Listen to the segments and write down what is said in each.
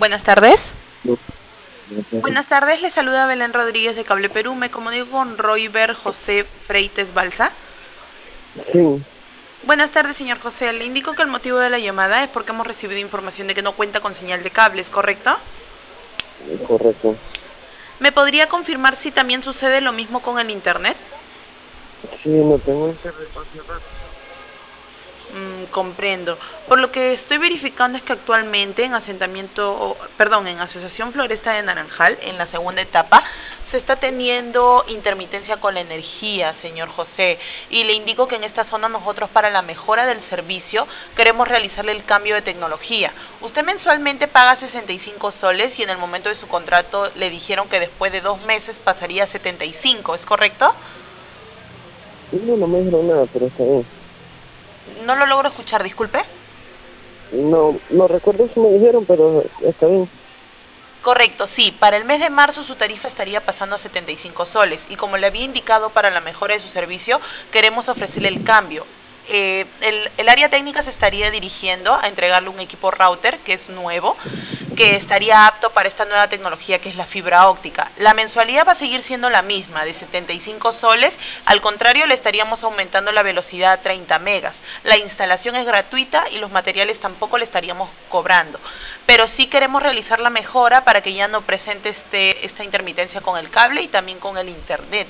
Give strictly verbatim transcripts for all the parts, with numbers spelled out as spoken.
Buenas tardes. No, no sé. Buenas tardes, le saluda Belén Rodríguez de Cable Perú. Me comunico con Royber José Freites Balsa. Sí, Buenas tardes, señor José. Le indico que el motivo de la llamada es porque hemos recibido información de que no cuenta con señal de cables, ¿correcto? correcto. ¿Me podría confirmar si también sucede lo mismo con el Internet? Sí, no tengo internet hace rato. Mm, comprendo. Por lo que estoy verificando es que actualmente en asentamiento, o, perdón, en Asociación Floresta de Naranjal, en la segunda etapa, se está teniendo intermitencia con la energía, señor José. Y le indico que en esta zona nosotros para la mejora del servicio queremos realizarle el cambio de tecnología. Usted mensualmente paga sesenta y cinco soles y en el momento de su contrato le dijeron que después de dos meses pasaría a setenta y cinco, ¿es correcto? No, no me dijeron nada, pero está bien. No lo logro escuchar, disculpe. No, no recuerdo si me dijeron, pero está bien. Correcto, sí. Para el mes de marzo su tarifa estaría pasando a setenta y cinco soles y como le había indicado para la mejora de su servicio, queremos ofrecerle el cambio. Eh, el, el área técnica se estaría dirigiendo a entregarle un equipo router que es nuevo, que estaría apto para esta nueva tecnología que es la fibra óptica. La mensualidad va a seguir siendo la misma, de setenta y cinco soles, al contrario le estaríamos aumentando la velocidad a treinta megas. La instalación es gratuita y los materiales tampoco le estaríamos cobrando, pero sí queremos realizar la mejora para que ya no presente este, esta intermitencia con el cable y también con el internet.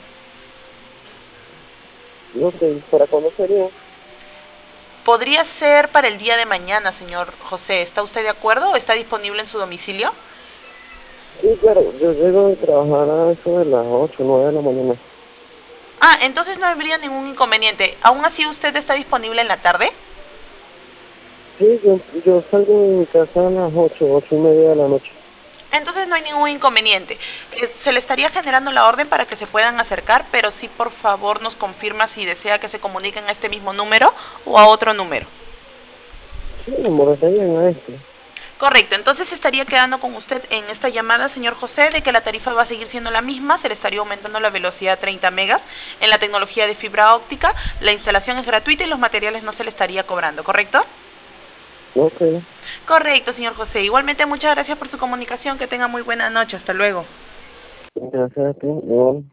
No sé, ¿para cuándo sería? Podría ser para el día de mañana, señor José. ¿Está usted de acuerdo o está disponible en su domicilio? Sí, claro, yo llego de trabajar a eso de las ocho, nueve de la mañana. Ah, entonces no habría ningún inconveniente. ¿Aún así usted está disponible en la tarde? Sí, yo, yo salgo de mi casa a las ocho, ocho y media de la noche. Entonces no hay ningún inconveniente. Eh, se le estaría generando la orden para que se puedan acercar, pero sí por favor nos confirma si desea que se comuniquen a este mismo número o a otro número. Sí, me molestaría a este. Correcto, entonces se estaría quedando con usted en esta llamada, señor José, de que la tarifa va a seguir siendo la misma, se le estaría aumentando la velocidad a treinta megas en la tecnología de fibra óptica, la instalación es gratuita y los materiales no se le estaría cobrando, ¿correcto? Ok, Correcto, señor José. Igualmente muchas gracias por su comunicación, que tenga muy buena noche, hasta luego. gracias a ti. Igual.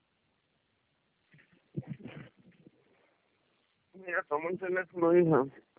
Mira, toma el teléfono, hija.